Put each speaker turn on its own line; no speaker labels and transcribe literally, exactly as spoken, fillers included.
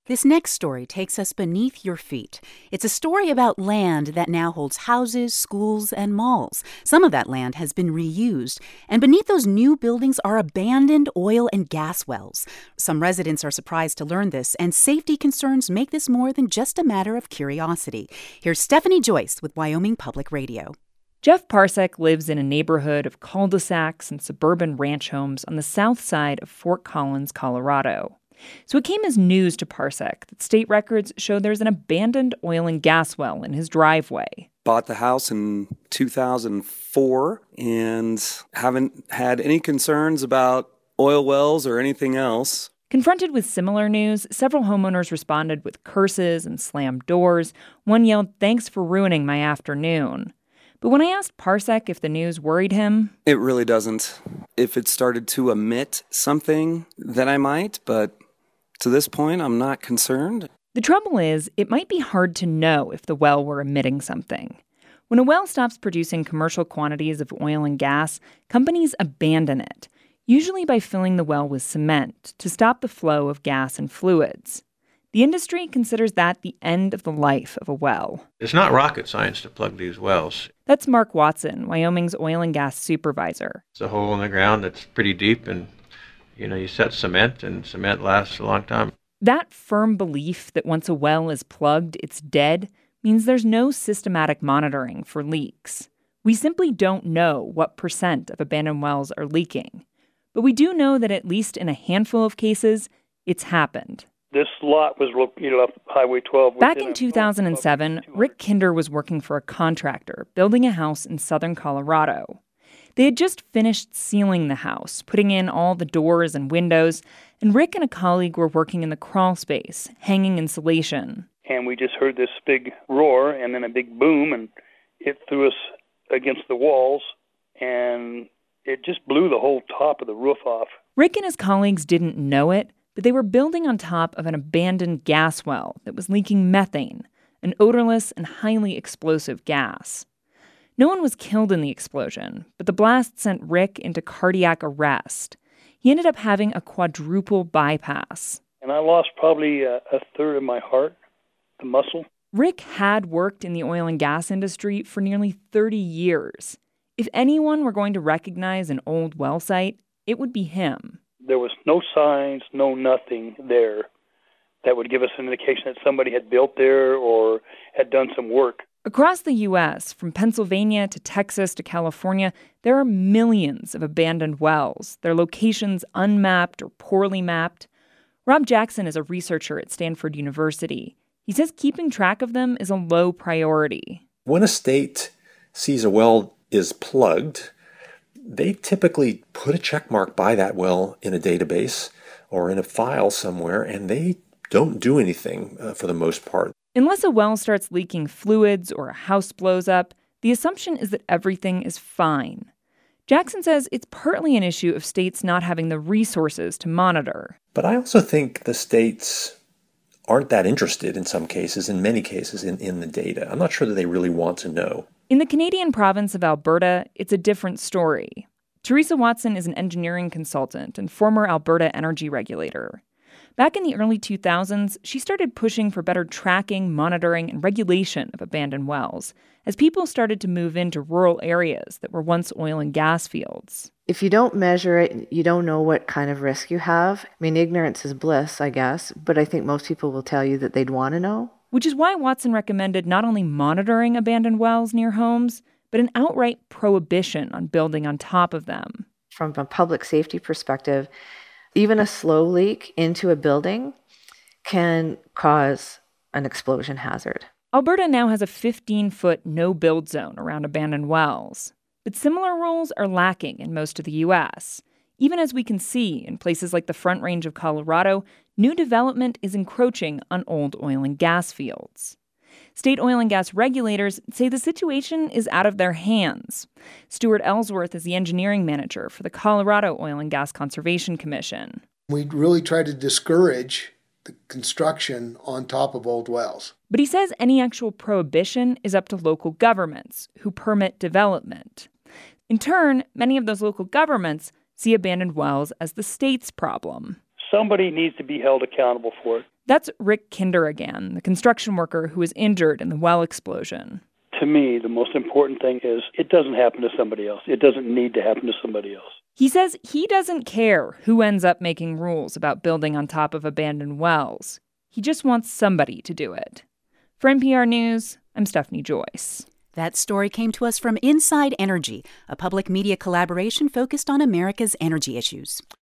This next story takes us beneath your feet. It's a story about land that now holds houses, schools, and malls. Some of that land has been reused, and beneath those new buildings are abandoned oil and gas wells. Some residents are surprised to learn this, and safety concerns make this more than just a matter of curiosity. Here's Stephanie Joyce with Wyoming Public Radio.
Jeff Parsek lives in a neighborhood of cul-de-sacs and suburban ranch homes on the south side of Fort Collins, Colorado. So it came as news to Parsek that state records show there's an abandoned oil and gas well in his driveway.
Bought the house in two thousand four and haven't had any concerns about oil wells or anything else.
Confronted with similar news, several homeowners responded with curses and slammed doors. One yelled, "Thanks for ruining my afternoon." But when I asked Parsek if the news worried him...
It really doesn't. If it started to emit something, then I might, but to this point, I'm not concerned.
The trouble is, it might be hard to know if the well were emitting something. When a well stops producing commercial quantities of oil and gas, companies abandon it, usually by filling the well with cement to stop the flow of gas and fluids. The industry considers that the end of the life of a well.
It's not rocket science to plug these wells.
That's Mark Watson, Wyoming's oil and gas supervisor.
It's a hole in the ground that's pretty deep, and you know, you set cement, and cement lasts a long time.
That firm belief that once a well is plugged, it's dead, means there's no systematic monitoring for leaks. We simply don't know what percent of abandoned wells are leaking. But we do know that at least in a handful of cases, it's happened.
This lot was located off Highway twelve.
Back in two thousand seven, Rick Kinder was working for a contractor building a house in southern Colorado. They had just finished sealing the house, putting in all the doors and windows, and Rick and a colleague were working in the crawl space, hanging insulation.
And we just heard this big roar and then a big boom, and it threw us against the walls, and it just blew the whole top of the roof off.
Rick and his colleagues didn't know it, but they were building on top of an abandoned gas well that was leaking methane, an odorless and highly explosive gas. No one was killed in the explosion, but the blast sent Rick into cardiac arrest. He ended up having a quadruple bypass.
And I lost probably a, a third of my heart, the muscle.
Rick had worked in the oil and gas industry for nearly thirty years. If anyone were going to recognize an old well site, it would be him.
There was no signs, no nothing there that would give us an indication that somebody had built there or had done some work.
Across the U S, from Pennsylvania to Texas to California, there are millions of abandoned wells, their locations unmapped or poorly mapped. Rob Jackson is a researcher at Stanford University. He says keeping track of them is a low priority.
When a state sees a well is plugged, they typically put a check mark by that well in a database or in a file somewhere, and they don't do anything uh, for the most part.
Unless a well starts leaking fluids or a house blows up, the assumption is that everything is fine. Jackson says it's partly an issue of states not having the resources to monitor.
But I also think the states aren't that interested in some cases, in many cases, in, in the data. I'm not sure that they really want to know.
In the Canadian province of Alberta, it's a different story. Teresa Watson is an engineering consultant and former Alberta energy regulator. Back in the early two thousands, she started pushing for better tracking, monitoring, and regulation of abandoned wells as people started to move into rural areas that were once oil and gas fields.
If you don't measure it, you don't know what kind of risk you have. I mean, ignorance is bliss, I guess, but I think most people will tell you that they'd want to know.
Which is why Watson recommended not only monitoring abandoned wells near homes, but an outright prohibition on building on top of them.
From a public safety perspective, even a slow leak into a building can cause an explosion hazard.
Alberta now has a fifteen-foot no-build zone around abandoned wells. But similar rules are lacking in most of the U S. Even as we can see in places like the Front Range of Colorado, new development is encroaching on old oil and gas fields. State oil and gas regulators say the situation is out of their hands. Stuart Ellsworth is the engineering manager for the Colorado Oil and Gas Conservation Commission.
We really try to discourage the construction on top of old wells.
But he says any actual prohibition is up to local governments who permit development. In turn, many of those local governments see abandoned wells as the state's problem.
Somebody needs to be held accountable for it.
That's Rick Kinder again, the construction worker who was injured in the well explosion.
To me, the most important thing is it doesn't happen to somebody else. It doesn't need to happen to somebody else.
He says he doesn't care who ends up making rules about building on top of abandoned wells. He just wants somebody to do it. For N P R News, I'm Stephanie Joyce.
That story came to us from Inside Energy, a public media collaboration focused on America's energy issues.